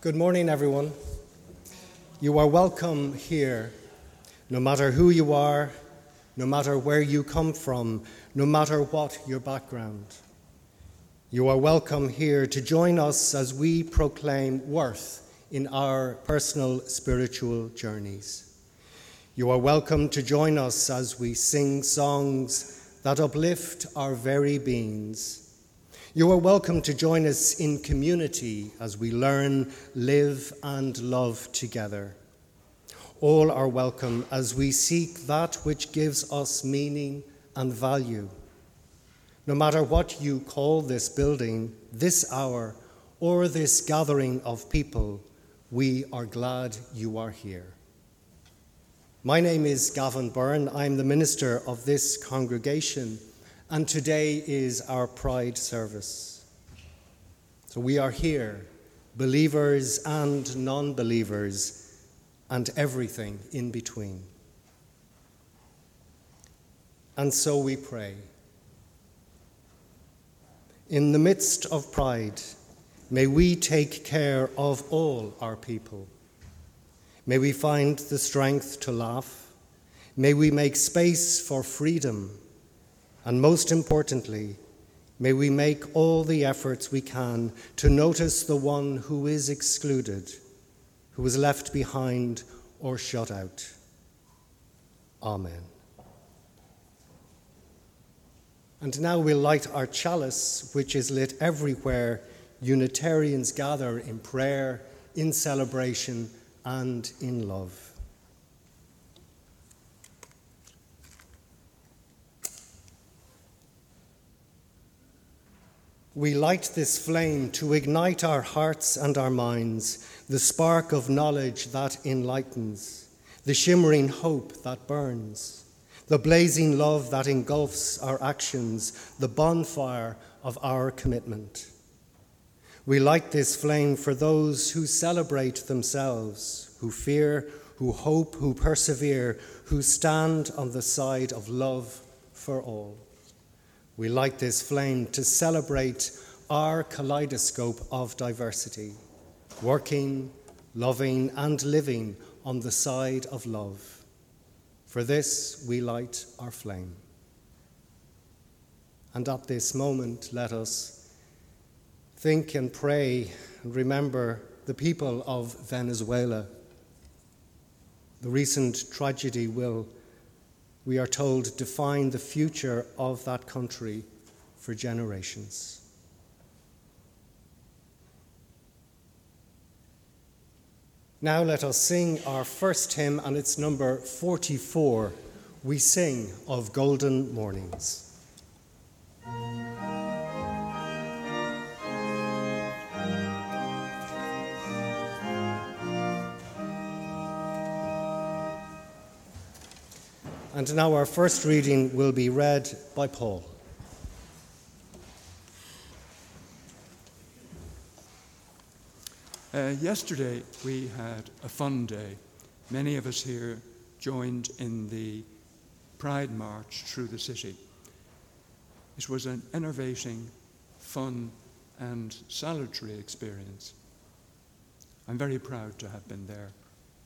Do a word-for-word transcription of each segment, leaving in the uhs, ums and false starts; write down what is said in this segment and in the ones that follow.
Good morning, everyone. You are welcome here, no matter who you are, no matter where you come from, no matter what your background. You are welcome here to join us as we proclaim worth in our personal spiritual journeys. You are welcome to join us as we sing songs that uplift our very beings. You are welcome to join us in community as we learn, live, and love together. All are welcome as we seek that which gives us meaning and value. No matter what you call this building, this hour, or this gathering of people, we are glad you are here. My name is Gavin Byrne. I'm the minister of this congregation, and today is our Pride service. So we are here, believers and non-believers, and everything in between. And so we pray. In the midst of Pride, may we take care of all our people. May we find the strength to laugh. May we make space for freedom. And most importantly, may we make all the efforts we can to notice the one who is excluded, who is left behind or shut out. Amen. And now we'll light our chalice, which is lit everywhere Unitarians gather in prayer, in celebration, and in love. We light this flame to ignite our hearts and our minds, the spark of knowledge that enlightens, the shimmering hope that burns, the blazing love that engulfs our actions, the bonfire of our commitment. We light this flame for those who celebrate themselves, who fear, who hope, who persevere, who stand on the side of love for all. We light this flame to celebrate our kaleidoscope of diversity, working, loving, and living on the side of love. For this, we light our flame. And at this moment, let us think and pray and remember the people of Venezuela. The recent tragedy will, we are told, define the future of that country for generations. Now let us sing our first hymn, and it's number forty-four. We sing of golden mornings. And now our first reading will be read by Paul. Uh, yesterday we had a fun day. Many of us here joined in the Pride March through the city. It was an enervating, fun and salutary experience. I'm very proud to have been there.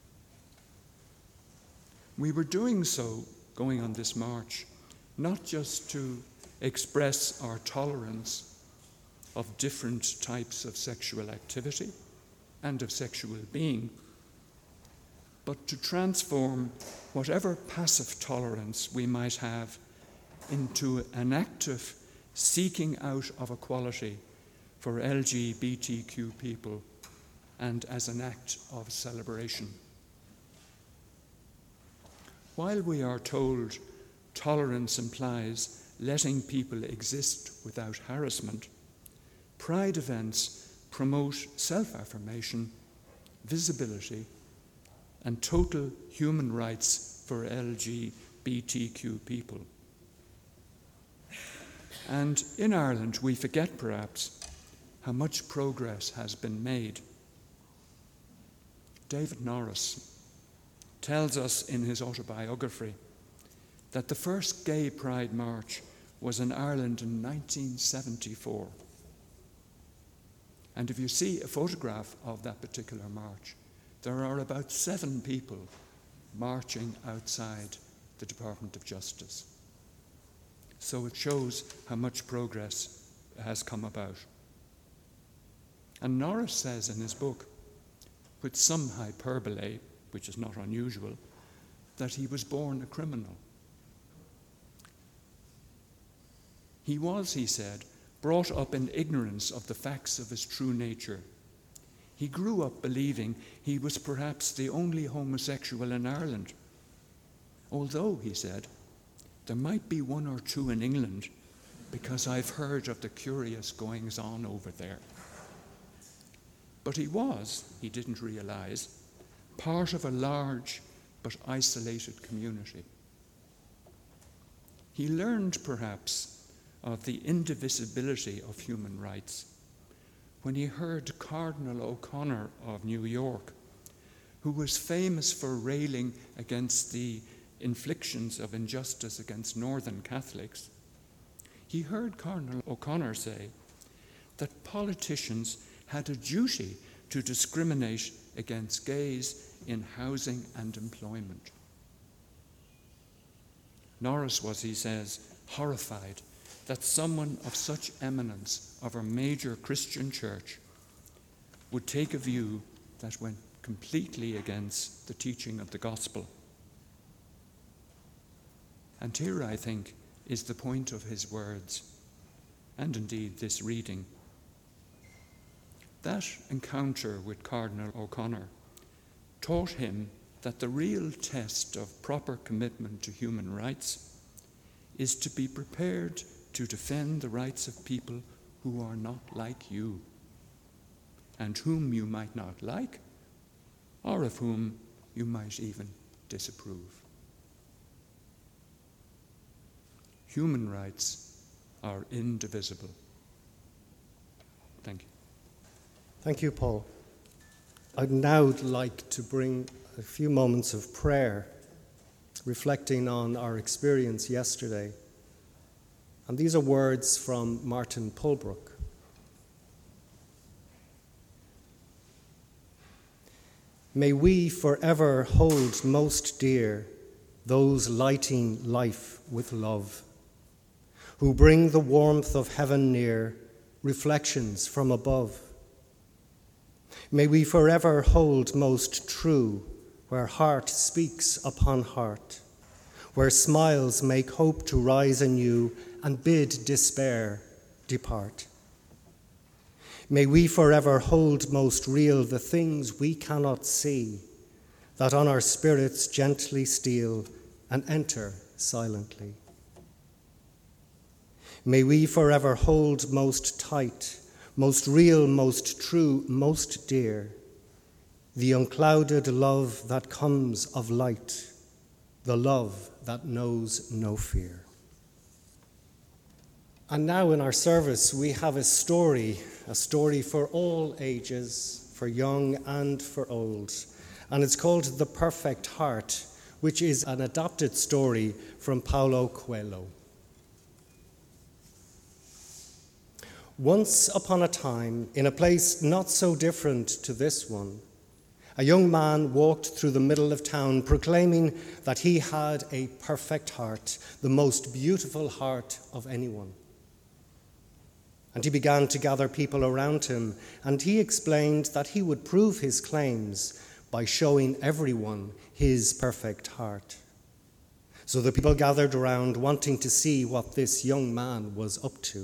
We were doing so, going on this march, not just to express our tolerance of different types of sexual activity and of sexual being, but to transform whatever passive tolerance we might have into an active seeking out of equality for L G B T Q people and as an act of celebration. While we are told tolerance implies letting people exist without harassment, Pride events promote self-affirmation, visibility, and total human rights for L G B T Q people. And in Ireland, we forget perhaps how much progress has been made. David Norris tells us in his autobiography that the first gay pride march was in Ireland in nineteen seventy-four. And if you see a photograph of that particular march, there are about seven people marching outside the Department of Justice. So it shows how much progress has come about. And Norris says in his book, with some hyperbole, which is not unusual, that he was born a criminal. He was, he said, brought up in ignorance of the facts of his true nature. He grew up believing he was perhaps the only homosexual in Ireland. Although, he said, there might be one or two in England because I've heard of the curious goings-on over there. But he was, he didn't realize, part of a large but isolated community. He learned, perhaps, of the indivisibility of human rights when he heard Cardinal O'Connor of New York, who was famous for railing against the inflictions of injustice against Northern Catholics. He heard Cardinal O'Connor say that politicians had a duty to discriminate against gays in housing and employment. Norris was, he says, horrified that someone of such eminence of a major Christian church would take a view that went completely against the teaching of the gospel. And here, I think, is the point of his words, and indeed this reading. That encounter with Cardinal O'Connor taught him that the real test of proper commitment to human rights is to be prepared to defend the rights of people who are not like you, and whom you might not like, or of whom you might even disapprove. Human rights are indivisible. Thank you. Thank you, Paul. I'd now like to bring a few moments of prayer, reflecting on our experience yesterday. And these are words from Martin Pulbrook. May we forever hold most dear those lighting life with love, who bring the warmth of heaven near, reflections from above. May we forever hold most true where heart speaks upon heart, where smiles make hope to rise anew and bid despair depart. May we forever hold most real the things we cannot see, that on our spirits gently steal and enter silently. May we forever hold most tight, most real, most true, most dear, the unclouded love that comes of light, the love that knows no fear. And now in our service, we have a story, a story for all ages, for young and for old. And it's called The Perfect Heart, which is an adapted story from Paulo Coelho. Once upon a time, in a place not so different to this one, a young man walked through the middle of town proclaiming that he had a perfect heart, the most beautiful heart of anyone. And he began to gather people around him, and he explained that he would prove his claims by showing everyone his perfect heart. So the people gathered around, wanting to see what this young man was up to.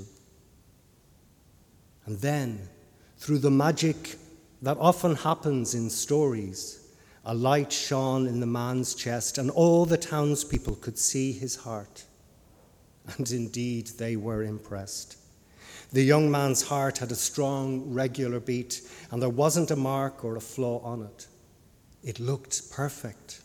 And then, through the magic that often happens in stories, a light shone in the man's chest, and all the townspeople could see his heart. And indeed, they were impressed. The young man's heart had a strong, regular beat, and there wasn't a mark or a flaw on it. It looked perfect.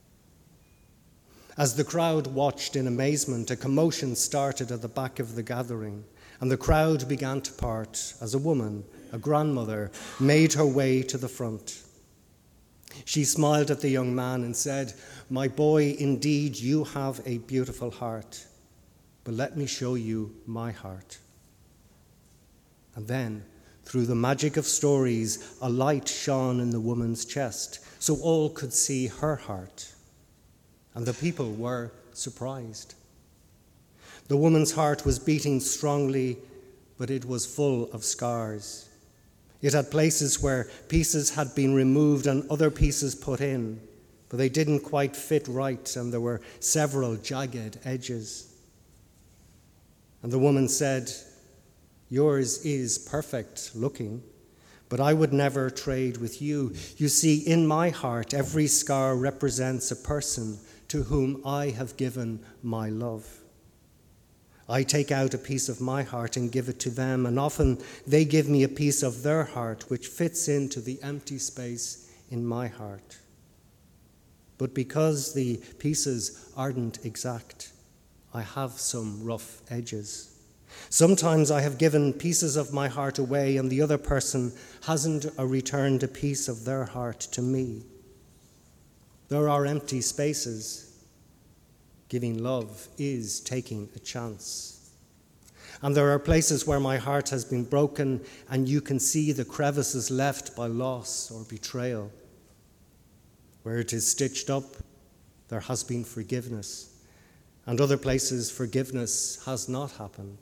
As the crowd watched in amazement, a commotion started at the back of the gathering, and the crowd began to part as a woman, a grandmother, made her way to the front. She smiled at the young man and said, "My boy, indeed you have a beautiful heart, but let me show you my heart." And then, Through the magic of stories, a light shone in the woman's chest, so all could see her heart. And the people were surprised. The woman's heart was beating strongly, but it was full of scars. It had places where pieces had been removed and other pieces put in, but they didn't quite fit right, and there were several jagged edges. And the woman said, "Yours is perfect looking, but I would never trade with you. You see, in my heart, every scar represents a person to whom I have given my love. I take out a piece of my heart and give it to them, and often they give me a piece of their heart, which fits into the empty space in my heart. But because the pieces aren't exact, I have some rough edges. Sometimes I have given pieces of my heart away, and the other person hasn't returned a piece of their heart to me. There are empty spaces. Giving love is taking a chance. And there are places where my heart has been broken, and you can see the crevices left by loss or betrayal. Where it is stitched up, there has been forgiveness, and other places forgiveness has not happened.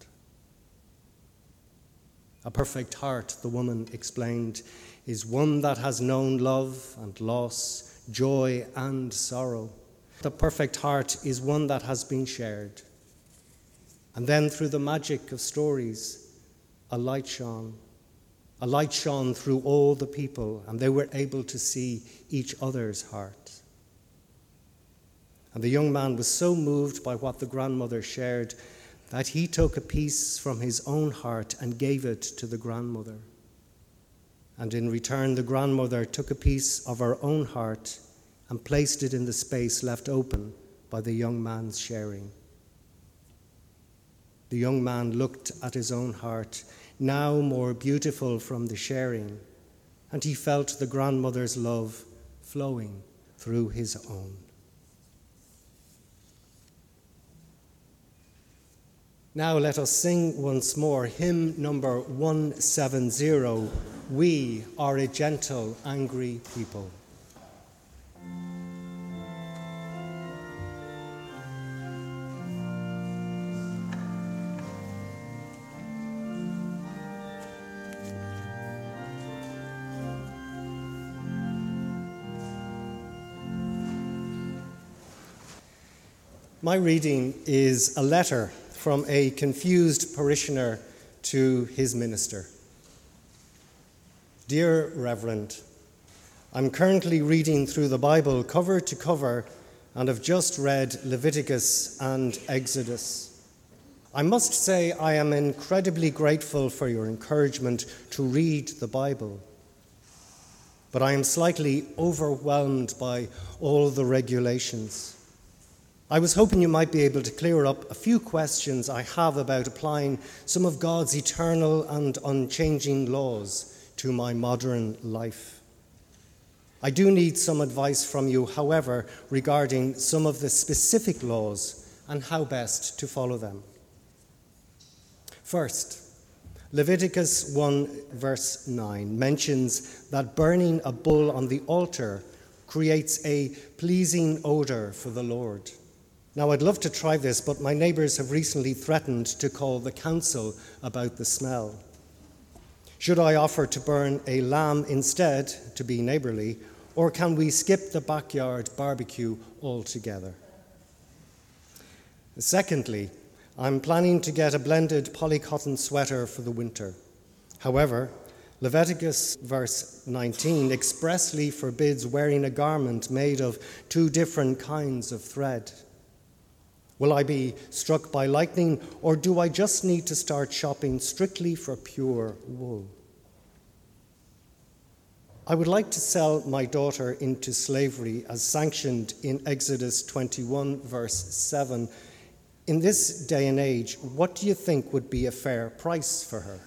A perfect heart, the woman explained, is one that has known love and loss, joy and sorrow. The perfect heart is one that has been shared. And then through the magic of stories, a light shone. A light shone through all the people, and they were able to see each other's heart. And the young man was so moved by what the grandmother shared that he took a piece from his own heart and gave it to the grandmother. And in return, the grandmother took a piece of her own heart and placed it in the space left open by the young man's sharing. The young man looked at his own heart, now more beautiful from the sharing, and he felt the grandmother's love flowing through his own. Now let us sing once more hymn number one seventy, "We Are a Gentle, Angry People." My reading is a letter from a confused parishioner to his minister. Dear Reverend, I'm currently reading through the Bible cover to cover and have just read Leviticus and Exodus. I must say I am incredibly grateful for your encouragement to read the Bible, but I am slightly overwhelmed by all the regulations. I was hoping you might be able to clear up a few questions I have about applying some of God's eternal and unchanging laws to my modern life. I do need some advice from you, however, regarding some of the specific laws and how best to follow them. First, Leviticus one verse nine mentions that burning a bull on the altar creates a pleasing odor for the Lord. Now, I'd love to try this, but my neighbours have recently threatened to call the council about the smell. Should I offer to burn a lamb instead to be neighbourly, or can we skip the backyard barbecue altogether? Secondly, I'm planning to get a blended polycotton sweater for the winter. However, Leviticus verse nineteen expressly forbids wearing a garment made of two different kinds of thread. Will I be struck by lightning, or do I just need to start shopping strictly for pure wool? I would like to sell my daughter into slavery as sanctioned in Exodus twenty-one, verse seven. In this day and age, what do you think would be a fair price for her?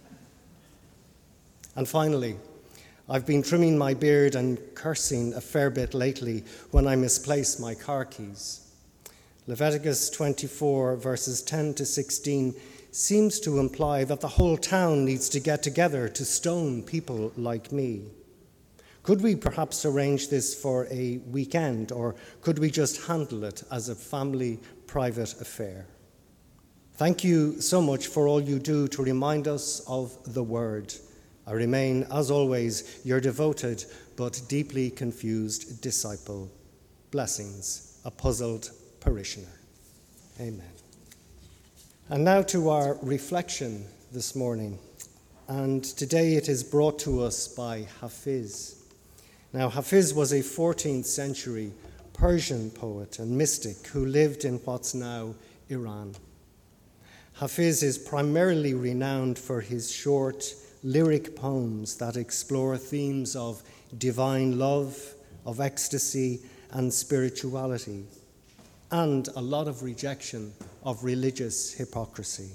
And finally, I've been trimming my beard and cursing a fair bit lately when I misplace my car keys. Leviticus twenty-four, verses ten to sixteen seems to imply that the whole town needs to get together to stone people like me. Could we perhaps arrange this for a weekend, or could we just handle it as a family private affair? Thank you so much for all you do to remind us of the word. I remain, as always, your devoted but deeply confused disciple. Blessings, a puzzled parishioner. Amen. And now to our reflection this morning. And today it is brought to us by Hafiz. Now, Hafiz was a fourteenth century Persian poet and mystic who lived in what's now Iran. Hafiz is primarily renowned for his short lyric poems that explore themes of divine love, of ecstasy and spirituality, and a lot of rejection of religious hypocrisy.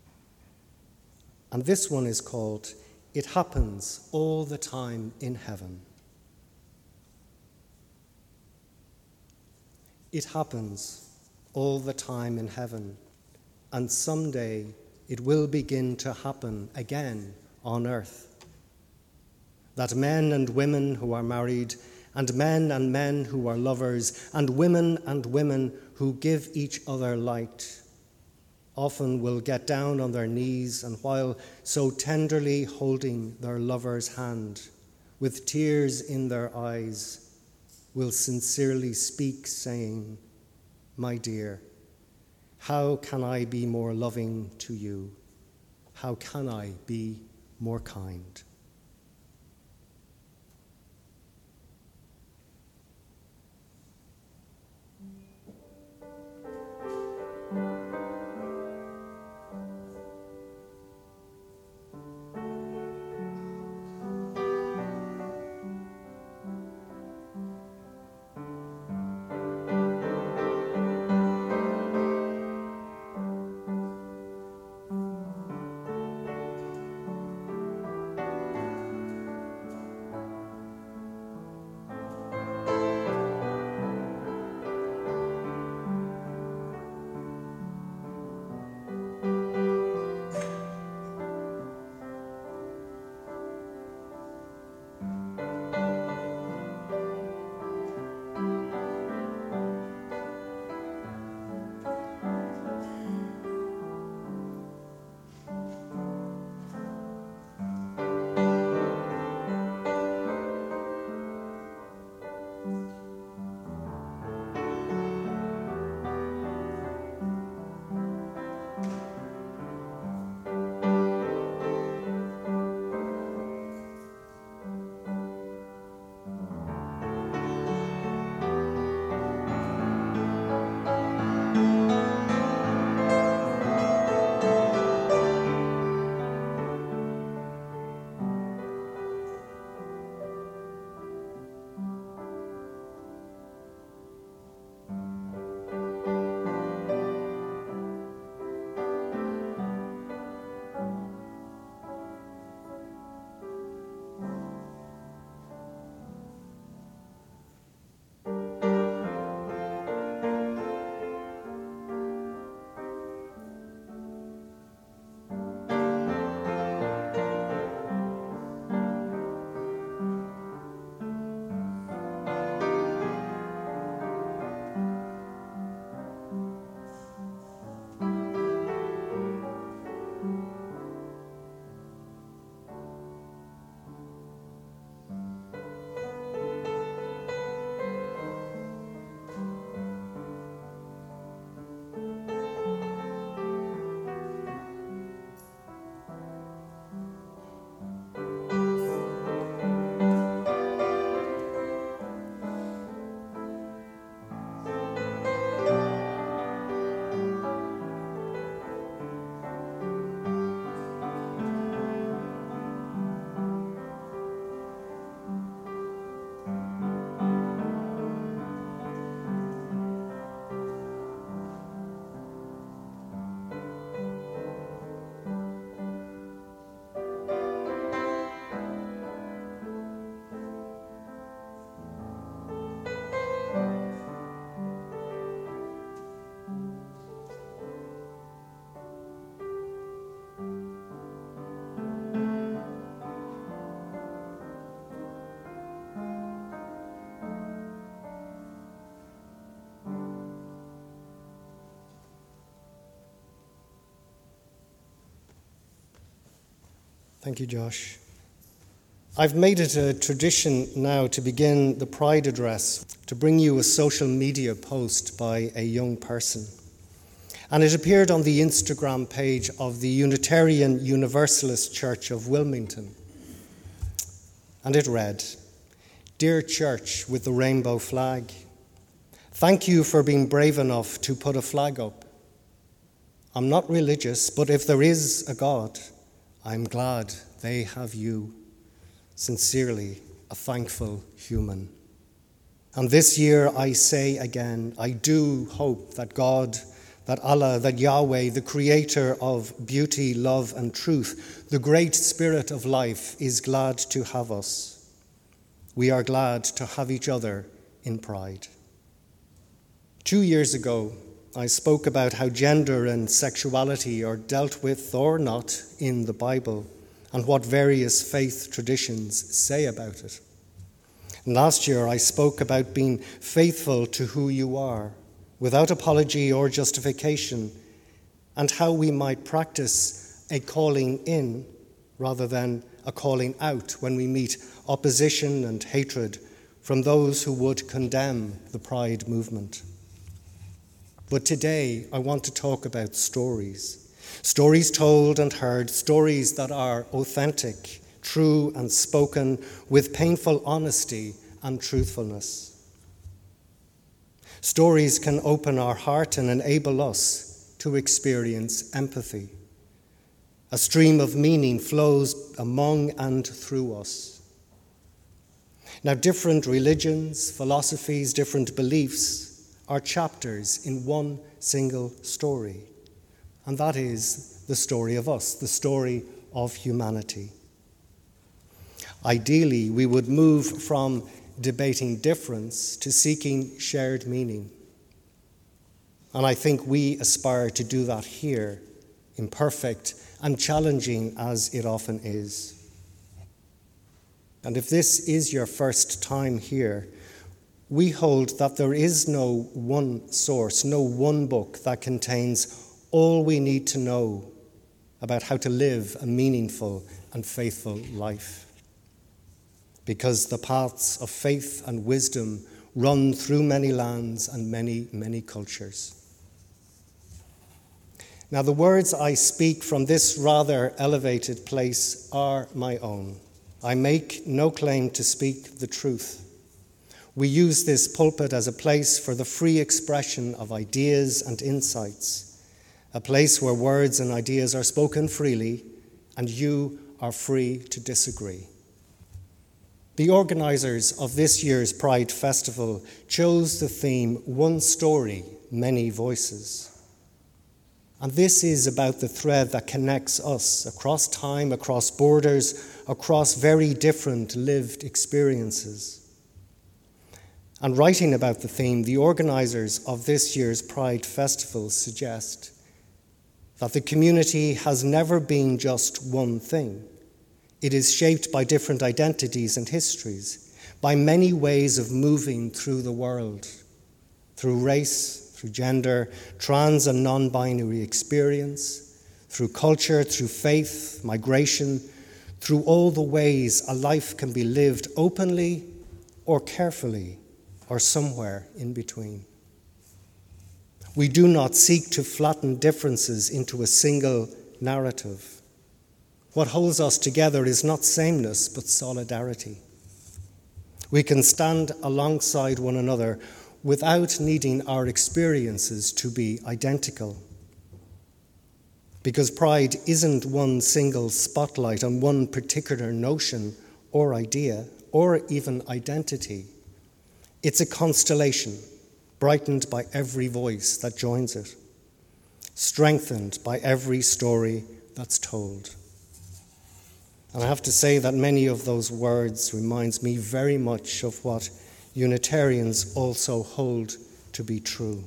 And this one is called "It Happens All the Time in Heaven." It happens all the time in heaven, and someday it will begin to happen again on earth. That men and women who are married, and men and men who are lovers, and women and women who give each other light, often will get down on their knees, and while so tenderly holding their lover's hand, with tears in their eyes, will sincerely speak, saying, "My dear, how can I be more loving to you? How can I be more kind?" Thank you, Josh. I've made it a tradition now to begin the Pride address to bring you a social media post by a young person. And it appeared on the Instagram page of the Unitarian Universalist Church of Wilmington. And it read, "Dear Church with the rainbow flag, thank you for being brave enough to put a flag up. I'm not religious, but if there is a God, I'm glad they have you. Sincerely, a thankful human." And this year I say again, I do hope that God, that Allah, that Yahweh, the creator of beauty, love, and truth, the great spirit of life, is glad to have us. We are glad to have each other in pride. Two years ago, I spoke about how gender and sexuality are dealt with or not in the Bible, and what various faith traditions say about it. And last year I spoke about being faithful to who you are, without apology or justification, and how we might practice a calling in rather than a calling out when we meet opposition and hatred from those who would condemn the Pride movement. But today I want to talk about stories. Stories told and heard, stories that are authentic, true, and spoken with painful honesty and truthfulness. Stories can open our heart and enable us to experience empathy. A stream of meaning flows among and through us. Now, different religions, philosophies, different beliefs are chapters in one single story. And that is the story of us, the story of humanity. Ideally, we would move from debating difference to seeking shared meaning. And I think we aspire to do that here, imperfect and challenging as it often is. And if this is your first time here, we hold that there is no one source, no one book that contains all we need to know about how to live a meaningful and faithful life. Because the paths of faith and wisdom run through many lands and many, many cultures. Now, the words I speak from this rather elevated place are my own. I make no claim to speak the truth. We use this pulpit as a place for the free expression of ideas and insights, a place where words and ideas are spoken freely, and you are free to disagree. The organizers of this year's Pride Festival chose the theme, One Story, Many Voices. And this is about the thread that connects us across time, across borders, across very different lived experiences. And writing about the theme, the organizers of this year's Pride Festival suggest that the community has never been just one thing. It is shaped by different identities and histories, by many ways of moving through the world, through race, through gender, trans and non-binary experience, through culture, through faith, migration, through all the ways a life can be lived openly or carefully or somewhere in between. We do not seek to flatten differences into a single narrative. What holds us together is not sameness, but solidarity. We can stand alongside one another without needing our experiences to be identical. Because pride isn't one single spotlight on one particular notion or idea or even identity. It's a constellation, brightened by every voice that joins it, strengthened by every story that's told. And I have to say that many of those words reminds me very much of what Unitarians also hold to be true.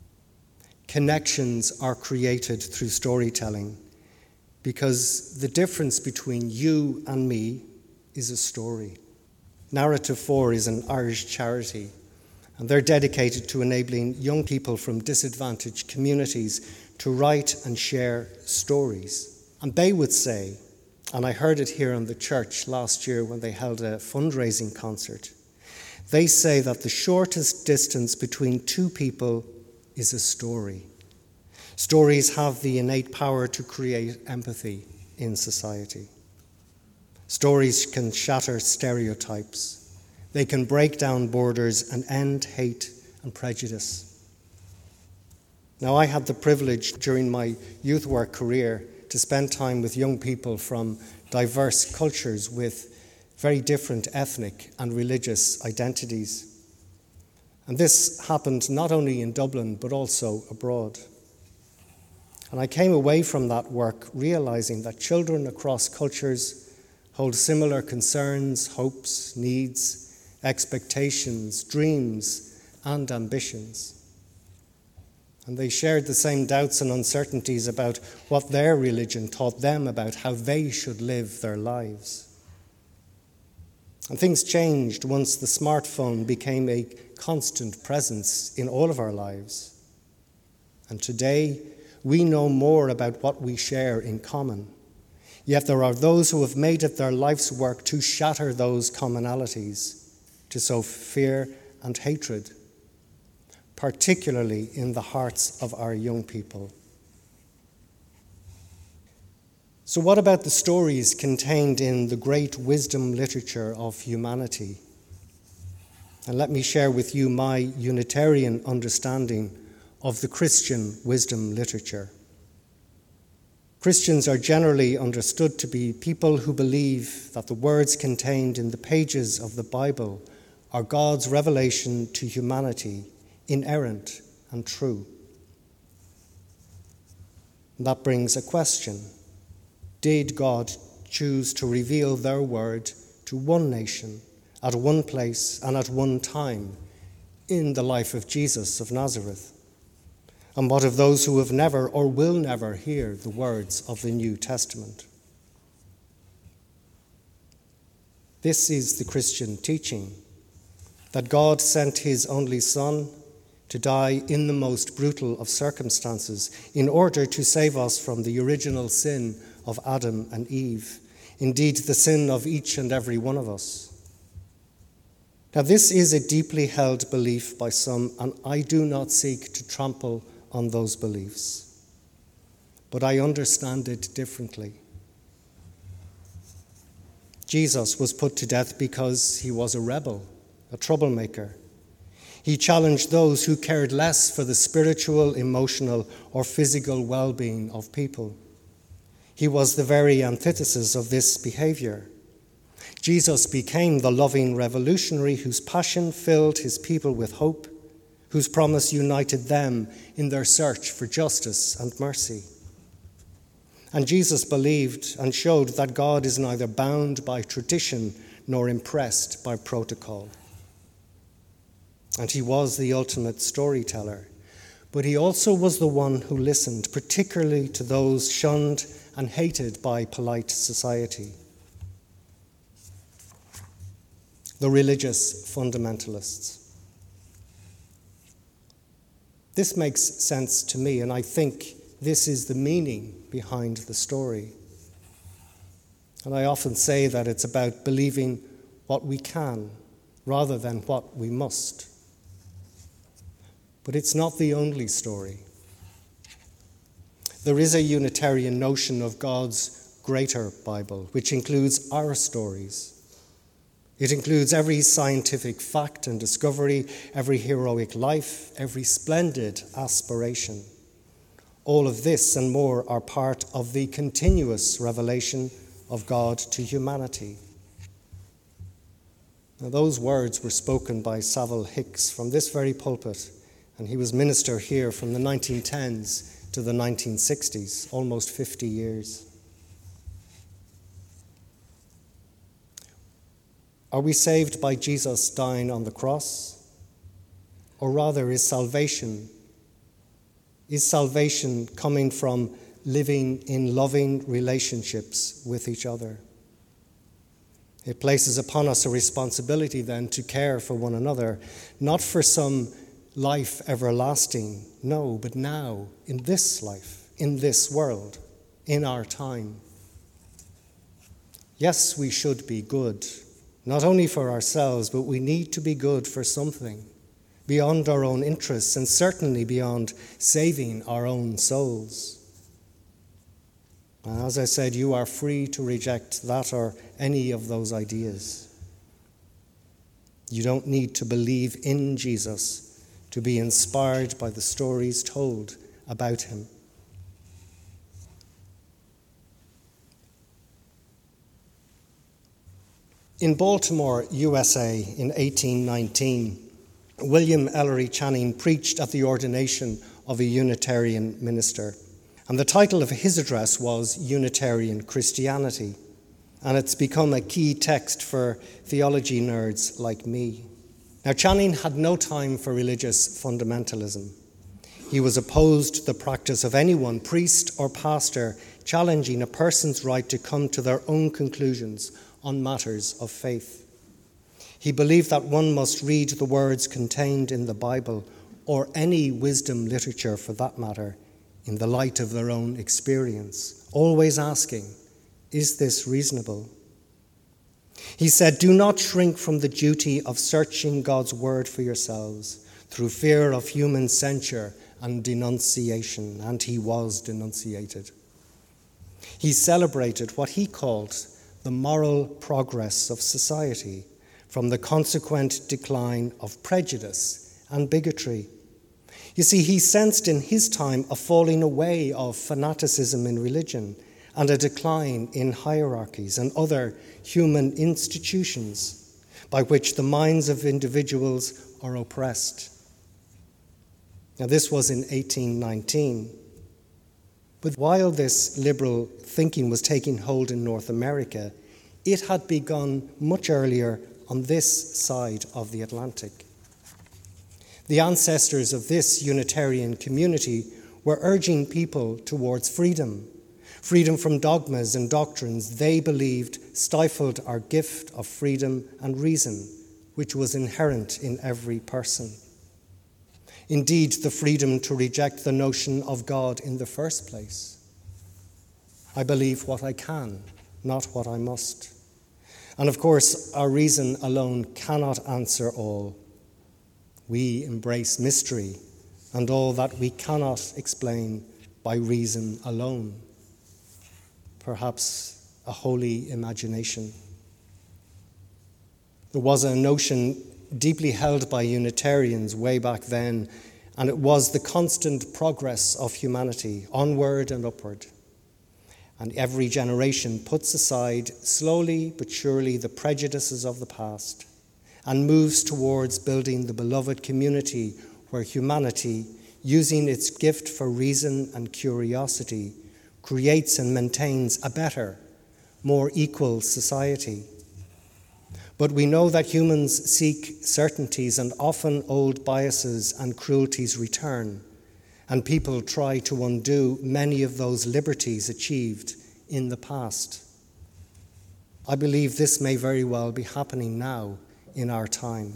Connections are created through storytelling because the difference between you and me is a story. Narrative four is an Irish charity, and they're dedicated to enabling young people from disadvantaged communities to write and share stories. And they would say, and I heard it here in the church last year when they held a fundraising concert. They say that the shortest distance between two people is a story. Stories have the innate power to create empathy in society. Stories can shatter stereotypes. They can break down borders and end hate and prejudice. Now, I had the privilege during my youth work career to spend time with young people from diverse cultures with very different ethnic and religious identities. And this happened not only in Dublin, but also abroad. And I came away from that work realizing that children across cultures hold similar concerns, hopes, needs, expectations, dreams, and ambitions. And they shared the same doubts and uncertainties about what their religion taught them about how they should live their lives. And things changed once the smartphone became a constant presence in all of our lives. And today, we know more about what we share in common. Yet there are those who have made it their life's work to shatter those commonalities, to sow fear and hatred, particularly in the hearts of our young people. So what about the stories contained in the great wisdom literature of humanity? And let me share with you my Unitarian understanding of the Christian wisdom literature. Christians are generally understood to be people who believe that the words contained in the pages of the Bible are God's revelation to humanity, inerrant and true. And that brings a question. Did God choose to reveal their word to one nation, at one place, and at one time in the life of Jesus of Nazareth? And what of those who have never or will never hear the words of the New Testament? This is the Christian teaching, that God sent his only Son to die in the most brutal of circumstances in order to save us from the original sin of Adam and Eve, indeed the sin of each and every one of us. Now, this is a deeply held belief by some, and I do not seek to trample on those beliefs, but I understand it differently. Jesus was put to death because he was a rebel, a troublemaker. He challenged those who cared less for the spiritual, emotional, or physical well-being of people. He was the very antithesis of this behavior. Jesus became the loving revolutionary whose passion filled his people with hope, whose promise united them in their search for justice and mercy. And Jesus believed and showed that God is neither bound by tradition nor impressed by protocol. And he was the ultimate storyteller, but he also was the one who listened, particularly to those shunned and hated by polite society. The religious fundamentalists. This makes sense to me, and I think this is the meaning behind the story. And I often say that it's about believing what we can rather than what we must. But it's not the only story. There is a Unitarian notion of God's greater Bible, which includes our stories. It includes every scientific fact and discovery, every heroic life, every splendid aspiration. All of this and more are part of the continuous revelation of God to humanity. Now, those words were spoken by Saville Hicks from this very pulpit, and he was minister here from the nineteen tens to the nineteen sixties, almost fifty years. Are we saved by Jesus dying on the cross? Or rather, is salvation, is salvation coming from living in loving relationships with each other? It places upon us a responsibility then to care for one another, not for some life everlasting, no, but now, in this life, in this world, in our time. Yes, we should be good, not only for ourselves, but we need to be good for something, beyond our own interests and certainly beyond saving our own souls. And as I said, you are free to reject that or any of those ideas. You don't need to believe in Jesus to be inspired by the stories told about him. In Baltimore, U S A, in eighteen nineteen, William Ellery Channing preached at the ordination of a Unitarian minister. And the title of his address was Unitarian Christianity. And it's become a key text for theology nerds like me. Now, Channing had no time for religious fundamentalism. He was opposed to the practice of anyone, priest or pastor, challenging a person's right to come to their own conclusions on matters of faith. He believed that one must read the words contained in the Bible, or any wisdom literature for that matter, in the light of their own experience, always asking, is this reasonable? He said, do not shrink from the duty of searching God's word for yourselves through fear of human censure and denunciation, and he was denunciated. He celebrated what he called the moral progress of society from the consequent decline of prejudice and bigotry. You see, he sensed in his time a falling away of fanaticism in religion and a decline in hierarchies and other human institutions by which the minds of individuals are oppressed. Now, this was in eighteen nineteen. But while this liberal thinking was taking hold in North America, it had begun much earlier on this side of the Atlantic. The ancestors of this Unitarian community were urging people towards freedom, freedom from dogmas and doctrines they believed stifled our gift of freedom and reason, which was inherent in every person. Indeed, the freedom to reject the notion of God in the first place. I believe what I can, not what I must. And of course, our reason alone cannot answer all. We embrace mystery and all that we cannot explain by reason alone. Perhaps a holy imagination. There was a notion deeply held by Unitarians way back then, and it was the constant progress of humanity, onward and upward. And every generation puts aside, slowly but surely, the prejudices of the past and moves towards building the beloved community where humanity, using its gift for reason and curiosity, creates and maintains a better, more equal society. But we know that humans seek certainties, and often old biases and cruelties return, and people try to undo many of those liberties achieved in the past. I believe this may very well be happening now in our time.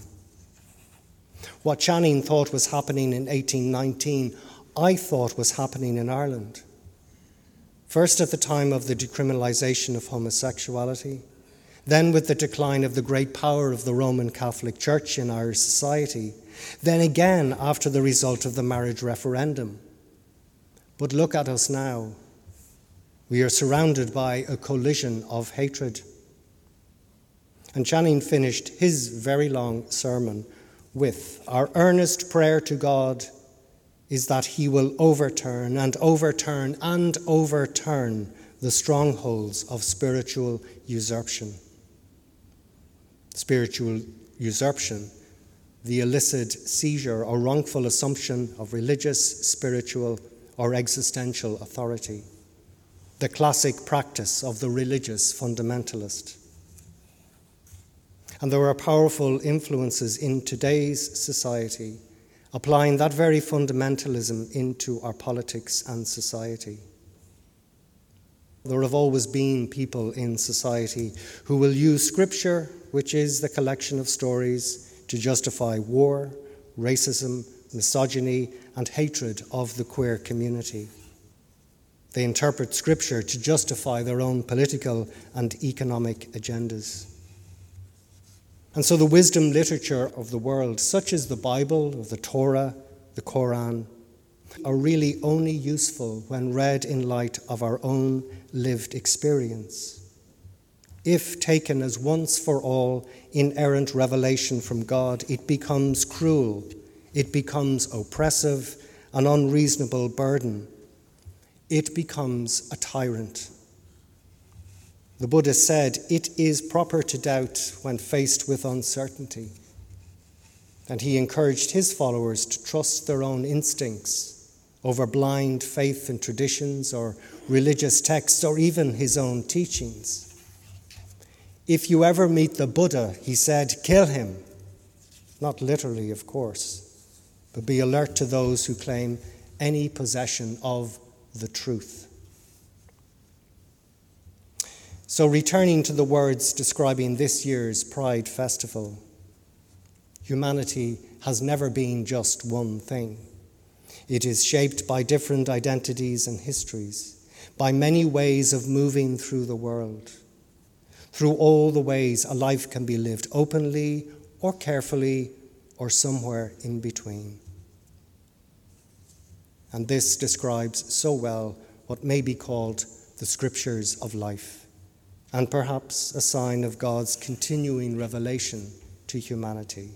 What Channing thought was happening in eighteen nineteen, I thought was happening in Ireland. First at the time of the decriminalisation of homosexuality, then with the decline of the great power of the Roman Catholic Church in Irish society, then again after the result of the marriage referendum. But look at us now. We are surrounded by a collision of hatred. And Channing finished his very long sermon with, our earnest prayer to God is that he will overturn and overturn and overturn the strongholds of spiritual usurpation. Spiritual usurpation, the illicit seizure or wrongful assumption of religious, spiritual, or existential authority. The classic practice of the religious fundamentalist. And there are powerful influences in today's society applying that very fundamentalism into our politics and society. There have always been people in society who will use Scripture, which is the collection of stories, to justify war, racism, misogyny, and hatred of the queer community. They interpret Scripture to justify their own political and economic agendas. And so the wisdom literature of the world, such as the Bible, or the Torah, the Quran, are really only useful when read in light of our own lived experience. If taken as once for all inerrant revelation from God, it becomes cruel, it becomes oppressive, an unreasonable burden. It becomes a tyrant. The Buddha said, "It is proper to doubt when faced with uncertainty." And he encouraged his followers to trust their own instincts over blind faith in traditions or religious texts or even his own teachings. If you ever meet the Buddha, he said, kill him. Not literally, of course, but be alert to those who claim any possession of the truth. So returning to the words describing this year's Pride Festival, humanity has never been just one thing. It is shaped by different identities and histories, by many ways of moving through the world, through all the ways a life can be lived openly or carefully or somewhere in between. And this describes so well what may be called the scriptures of life, and perhaps a sign of God's continuing revelation to humanity.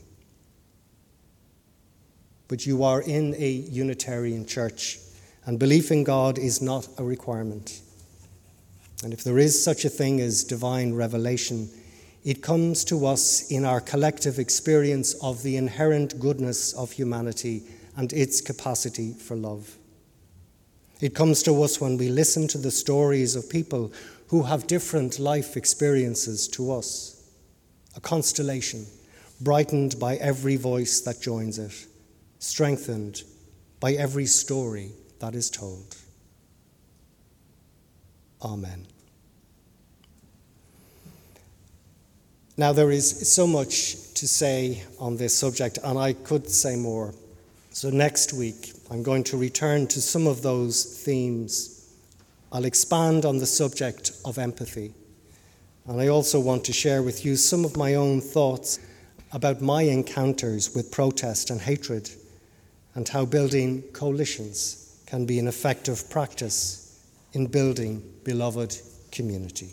But you are in a Unitarian church, and belief in God is not a requirement. And if there is such a thing as divine revelation, it comes to us in our collective experience of the inherent goodness of humanity and its capacity for love. It comes to us when we listen to the stories of people who have different life experiences to us, a constellation brightened by every voice that joins it, strengthened by every story that is told. Amen. Now, there is so much to say on this subject, and I could say more. So next week, I'm going to return to some of those themes. I'll expand on the subject of empathy. And I also want to share with you some of my own thoughts about my encounters with protest and hatred, and how building coalitions can be an effective practice in building beloved community.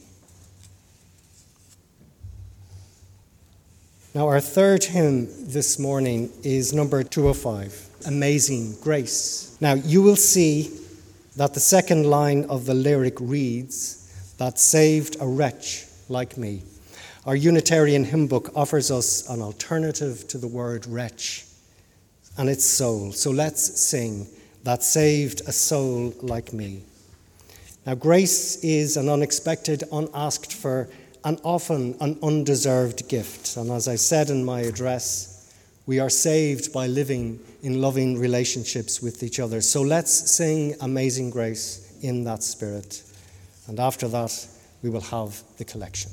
Now, our third hymn this morning is number two oh five, Amazing Grace. Now, you will see that the second line of the lyric reads, that saved a wretch like me. Our Unitarian hymn book offers us an alternative to the word wretch, and it's soul. So let's sing, that saved a soul like me. Now, grace is an unexpected, unasked for, and often an undeserved gift. And as I said in my address, we are saved by living in loving relationships with each other. So let's sing Amazing Grace in that spirit. And after that, we will have the collection.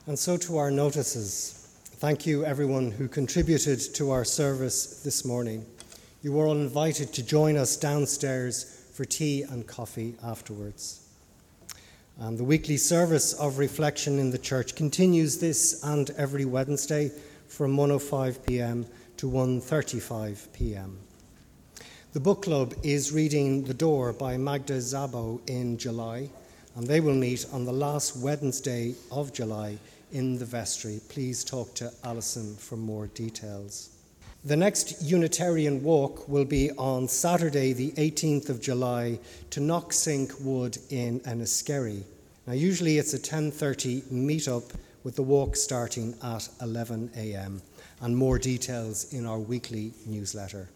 And so to our notices. Thank you, everyone who contributed to our service this morning. You were all invited to join us downstairs for tea and coffee afterwards. And the weekly service of reflection in the church continues this and every Wednesday from one oh five p.m. to one thirty-five p.m. The book club is reading The Door by Magda Szabo in July, and they will meet on the last Wednesday of July in the vestry. Please talk to Alison for more details. The next Unitarian walk will be on Saturday, the eighteenth of July, to Knocksink Wood in Enniskerry. Now, usually it's a ten thirty meet-up, with the walk starting at eleven a.m. and more details in our weekly newsletter.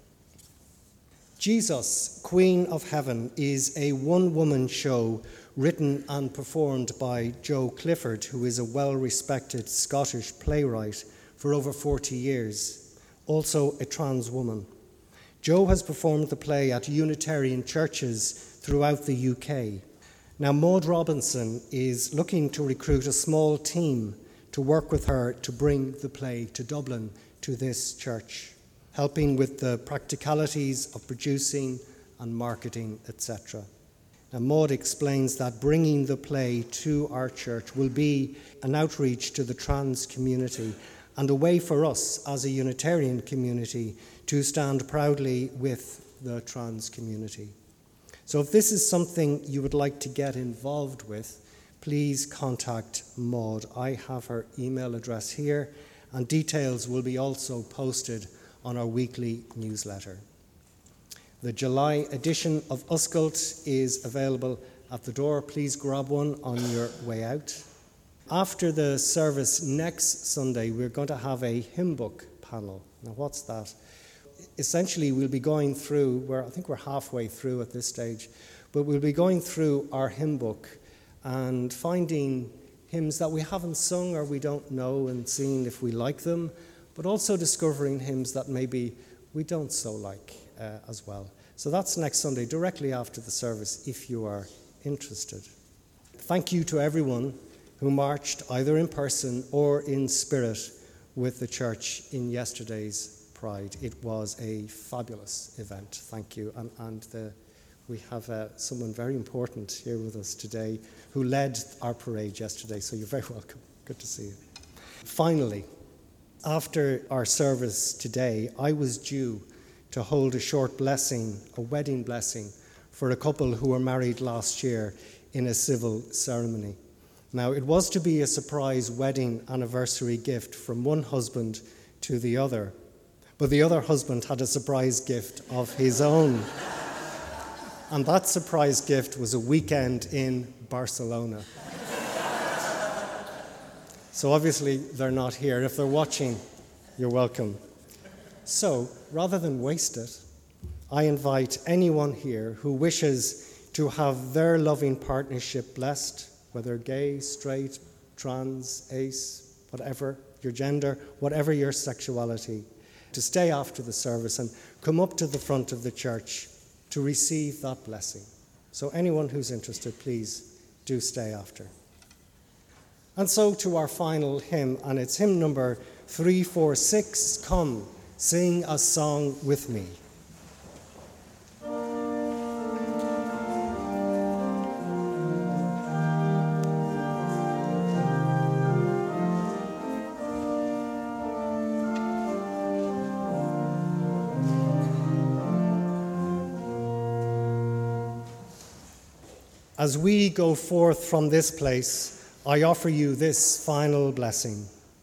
Jesus, Queen of Heaven, is a one-woman show written and performed by Jo Clifford, who is a well-respected Scottish playwright for over forty years, also a trans woman. Jo has performed the play at Unitarian churches throughout the U K. Now, Maud Robinson is looking to recruit a small team to work with her to bring the play to Dublin, to this church, helping with the practicalities of producing and marketing, et cetera. Now, Maud explains that bringing the play to our church will be an outreach to the trans community and a way for us as a Unitarian community to stand proudly with the trans community. So if this is something you would like to get involved with, please contact Maud. I have her email address here, and details will be also posted on our weekly newsletter. The July edition of Uscult is available at the door. Please grab one on your way out. After the service next Sunday, we're going to have a hymn book panel. Now, what's that? Essentially, we'll be going through, we're, I think we're halfway through at this stage, but we'll be going through our hymn book and finding hymns that we haven't sung or we don't know and seeing if we like them, but also discovering hymns that maybe we don't so like uh, as well. So that's next Sunday, directly after the service, if you are interested. Thank you to everyone who marched either in person or in spirit with the church in yesterday's Pride. It was a fabulous event. Thank you. And, and the, we have uh, someone very important here with us today who led our parade yesterday, so you're very welcome. Good to see you. Finally, after our service today, I was due to hold a short blessing, a wedding blessing, for a couple who were married last year in a civil ceremony. Now, it was to be a surprise wedding anniversary gift from one husband to the other, but the other husband had a surprise gift of his own. And that surprise gift was a weekend in Barcelona. So obviously they're not here. If they're watching, you're welcome. So rather than waste it, I invite anyone here who wishes to have their loving partnership blessed, whether gay, straight, trans, ace, whatever your gender, whatever your sexuality, to stay after the service and come up to the front of the church to receive that blessing. So anyone who's interested, please do stay after. And so to our final hymn, and it's hymn number three four six, Come, Sing a Song with Me. As we go forth from this place, I offer you this final blessing.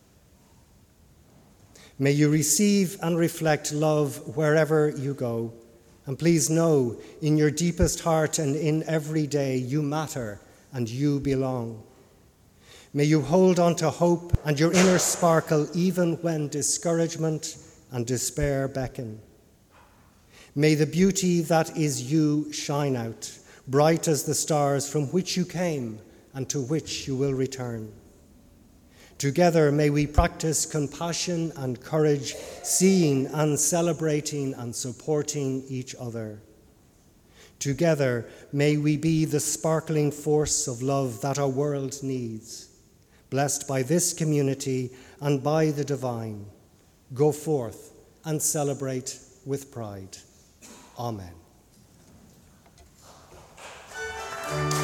May you receive and reflect love wherever you go, and please know in your deepest heart and in every day you matter and you belong. May you hold on to hope and your inner sparkle even when discouragement and despair beckon. May the beauty that is you shine out, bright as the stars from which you came and to which you will return. Together may we practice compassion and courage, seeing and celebrating and supporting each other. Together may we be the sparkling force of love that our world needs. blessed by this community and by the divine, go forth and celebrate with pride. Amen.